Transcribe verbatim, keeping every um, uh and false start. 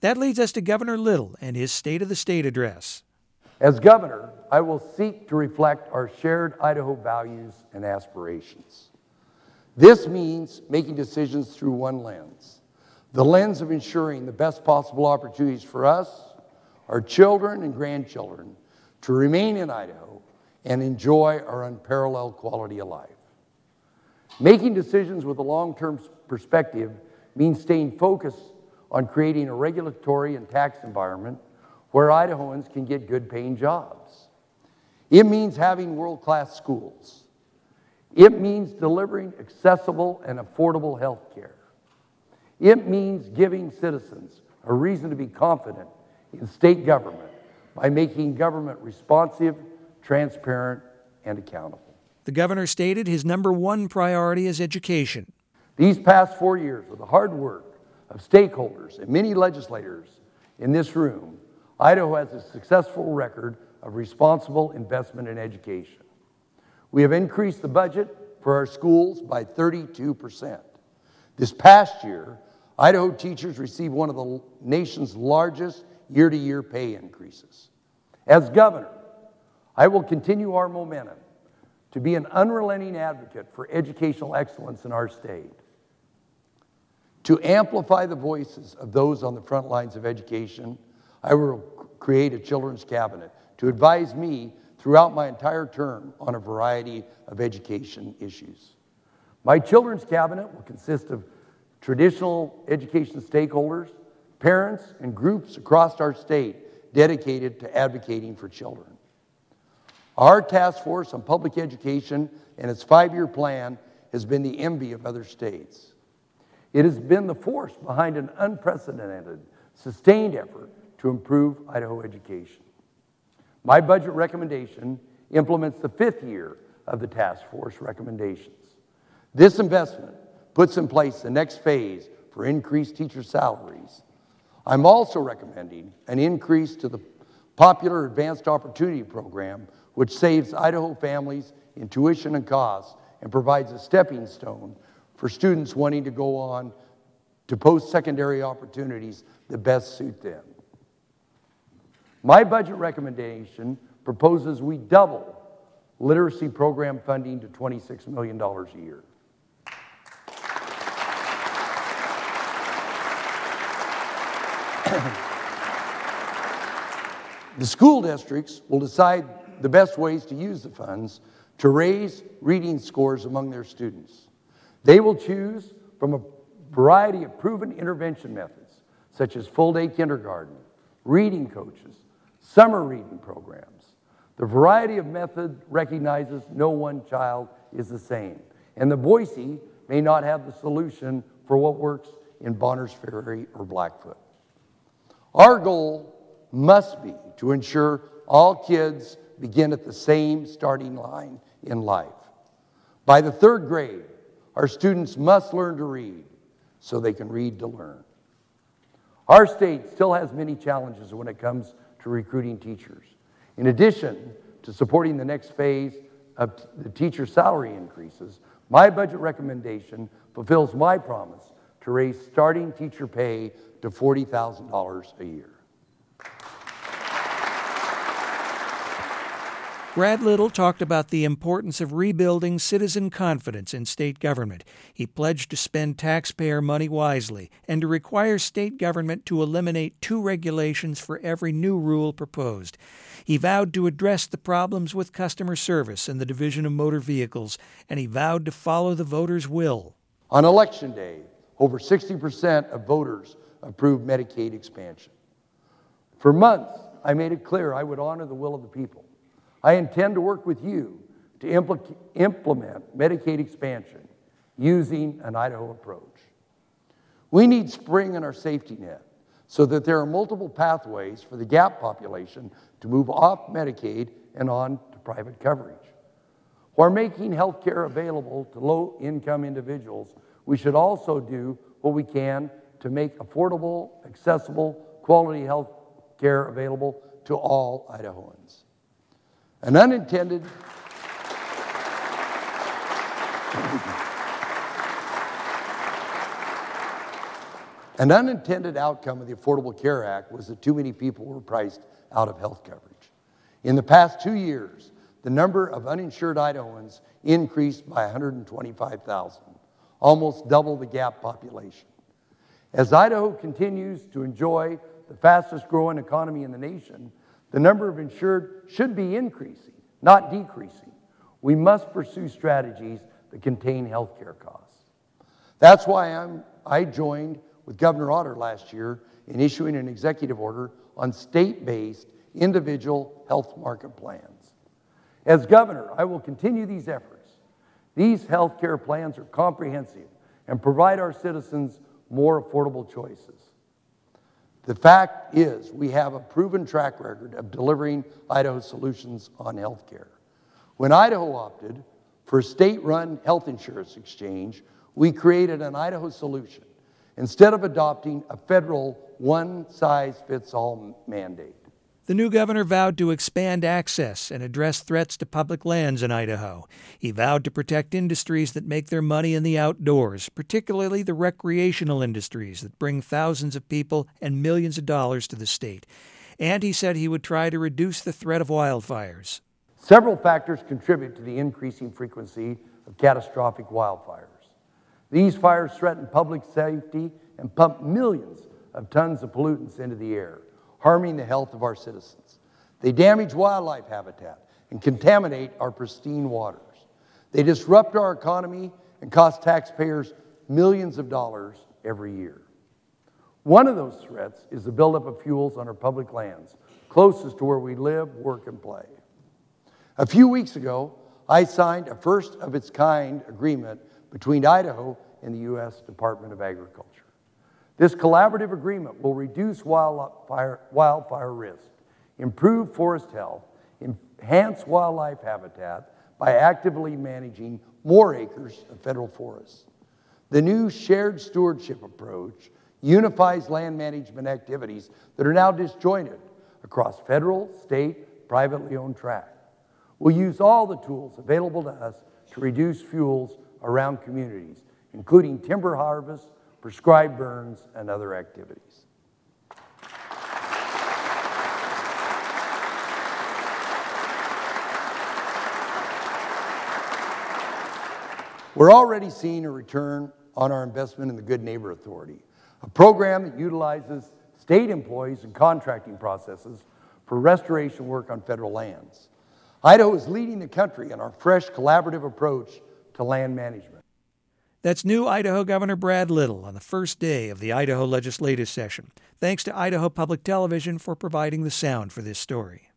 That leads us to Governor Little and his State of the State address. As governor, I will seek to reflect our shared Idaho values and aspirations. This means making decisions through one lens, the lens of ensuring the best possible opportunities for us, our children and grandchildren, to remain in Idaho and enjoy our unparalleled quality of life. Making decisions with a long-term perspective means staying focused on creating a regulatory and tax environment where Idahoans can get good-paying jobs. It means having world-class schools. It means delivering accessible and affordable health care. It means giving citizens a reason to be confident in state government by making government responsive, transparent, and accountable. The governor stated his number one priority is education. These past four years, with the hard work of stakeholders and many legislators in this room, Idaho has a successful record of responsible investment in education. We have increased the budget for our schools by thirty-two percent. This past year, Idaho teachers received one of the nation's largest year-to-year pay increases. As governor, I will continue our momentum to be an unrelenting advocate for educational excellence in our state, to amplify the voices of those on the front lines of education. I will create a children's cabinet to advise me throughout my entire term on a variety of education issues. My children's cabinet will consist of traditional education stakeholders, parents, and groups across our state dedicated to advocating for children. Our task force on public education and its five-year plan has been the envy of other states. It has been the force behind an unprecedented, sustained effort to improve Idaho education. My budget recommendation implements the fifth year of the task force recommendations. This investment puts in place the next phase for increased teacher salaries. I'm also recommending an increase to the popular Advanced Opportunity Program, which saves Idaho families in tuition and costs and provides a stepping stone for students wanting to go on to post-secondary opportunities that best suit them. My budget recommendation proposes we double literacy program funding to twenty-six million dollars a year. The school districts will decide the best ways to use the funds to raise reading scores among their students. They will choose from a variety of proven intervention methods, such as full-day kindergarten, reading coaches, summer reading programs. The variety of method recognizes no one child is the same, and the Boise may not have the solution for what works in Bonners Ferry or Blackfoot. Our goal must be to ensure all kids begin at the same starting line in life. By the third grade, our students must learn to read so they can read to learn. Our state still has many challenges when it comes to recruiting teachers. In addition to supporting the next phase of the teacher salary increases, my budget recommendation fulfills my promise to raise starting teacher pay to forty thousand dollars a year. Brad Little talked about the importance of rebuilding citizen confidence in state government. He pledged to spend taxpayer money wisely and to require state government to eliminate two regulations for every new rule proposed. He vowed to address the problems with customer service and the Division of Motor Vehicles, and he vowed to follow the voters' will. On Election Day, over sixty percent of voters approved Medicaid expansion. For months, I made it clear I would honor the will of the people. I intend to work with you to impl- implement Medicaid expansion using an Idaho approach. We need spring in our safety net so that there are multiple pathways for the gap population to move off Medicaid and on to private coverage. While making health care available to low-income individuals, we should also do what we can to make affordable, accessible, quality health care available to all Idahoans. An unintended An unintended outcome of the Affordable Care Act was that too many people were priced out of health coverage. In the past two years, the number of uninsured Idahoans increased by one hundred twenty-five thousand, almost double the gap population. As Idaho continues to enjoy the fastest growing economy in the nation, the number of insured should be increasing, not decreasing. We must pursue strategies that contain health care costs. That's why I'm, I joined with Governor Otter last year in issuing an executive order on state-based individual health market plans. As governor, I will continue these efforts. These health care plans are comprehensive and provide our citizens more affordable choices. The fact is, we have a proven track record of delivering Idaho solutions on health care. When Idaho opted for a state-run health insurance exchange, we created an Idaho solution instead of adopting a federal one-size-fits-all mandate. The new governor vowed to expand access and address threats to public lands in Idaho. He vowed to protect industries that make their money in the outdoors, particularly the recreational industries that bring thousands of people and millions of dollars to the state. And he said he would try to reduce the threat of wildfires. Several factors contribute to the increasing frequency of catastrophic wildfires. These fires threaten public safety and pump millions of tons of pollutants into the air, harming the health of our citizens. They damage wildlife habitat and contaminate our pristine waters. They disrupt our economy and cost taxpayers millions of dollars every year. One of those threats is the buildup of fuels on our public lands, closest to where we live, work, and play. A few weeks ago, I signed a first-of-its-kind agreement between Idaho and the U S Department of Agriculture. This collaborative agreement will reduce wildfire, wildfire risk, improve forest health, enhance wildlife habitat by actively managing more acres of federal forests. The new shared stewardship approach unifies land management activities that are now disjointed across federal, state, privately owned tract. We'll use all the tools available to us to reduce fuels around communities, including timber harvest, prescribed burns, and other activities. We're already seeing a return on our investment in the Good Neighbor Authority, a program that utilizes state employees and contracting processes for restoration work on federal lands. Idaho is leading the country in our fresh collaborative approach to land management. That's new Idaho Governor Brad Little on the first day of the Idaho legislative session. Thanks to Idaho Public Television for providing the sound for this story.